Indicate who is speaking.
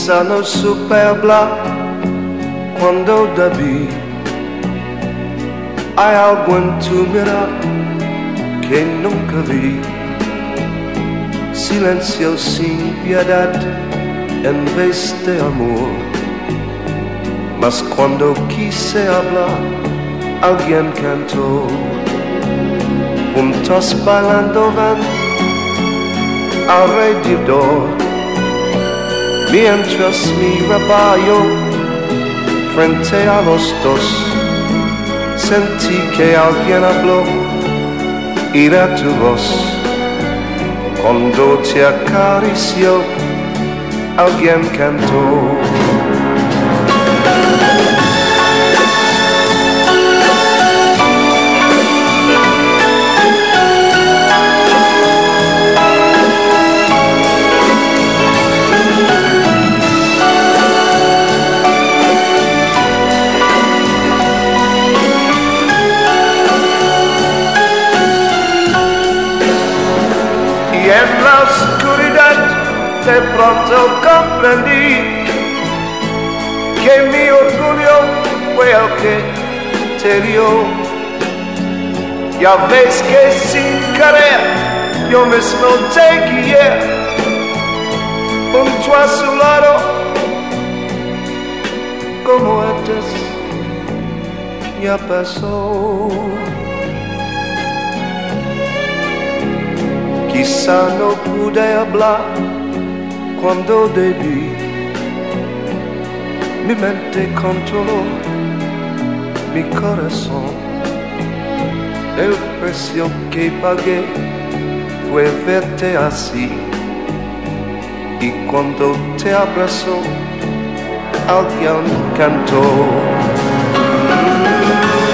Speaker 1: Chissà non superbla quando devi hai algo in tu mira che nunca vi, silenzio sin piedad en vez de amor, mas cuando quise hablar alguien cantó, juntos bailando van alrededor, mientras mi rebaño frente a los dos sentí que alguien habló y era tu voz. Cuando te acarició, alguien cantó. Y en la oscuridad de pronto comprendí que mi orgullo fue el que te dio. Ya ves que sin querer yo mismo te guié junto a su lado como antes ya pasó. Quizá no pude hablar cuando debí, mi mente controló mi corazón. El precio que pagué fue verte así, y cuando te abrazó alguien cantó.